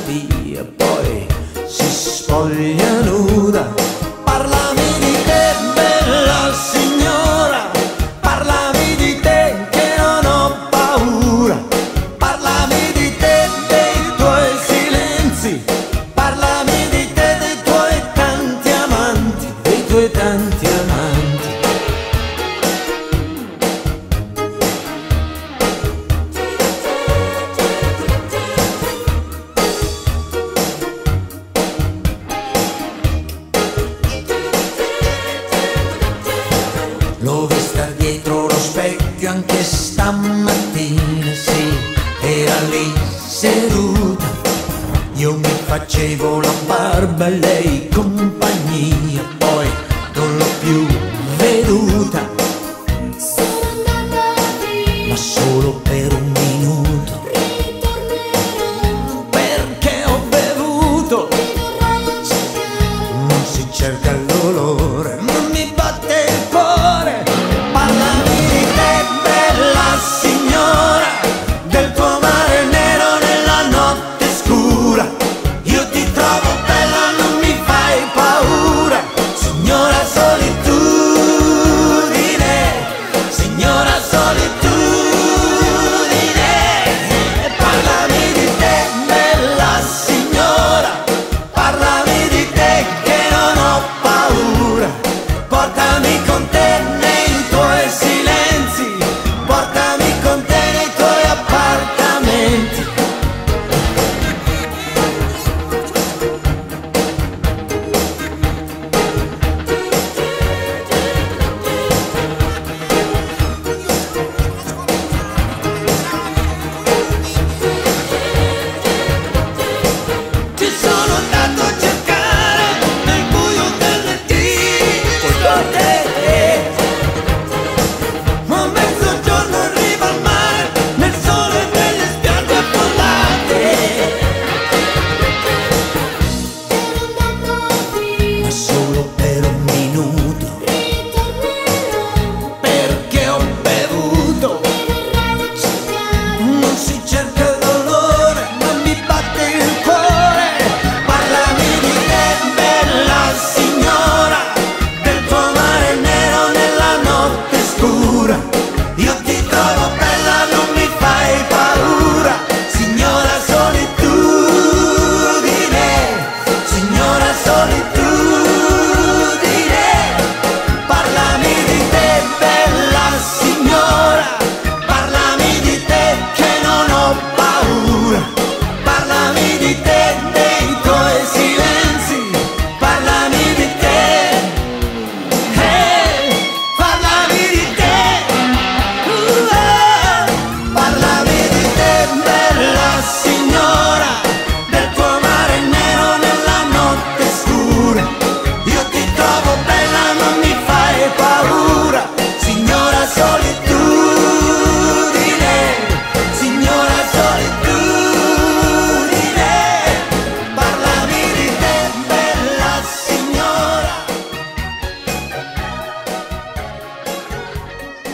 via, poi si spoglia nuda. Parlami di te, bella signora, parlami di te che non ho paura. Parlami di te, dei tuoi silenzi, parlami di te, dei tuoi tanti amanti, dei tuoi tanti amanti. L'ho vista dietro lo specchio anche stamattina, sì, era lì seduta. Io mi facevo la barba e lei compagnia, poi non l'ho più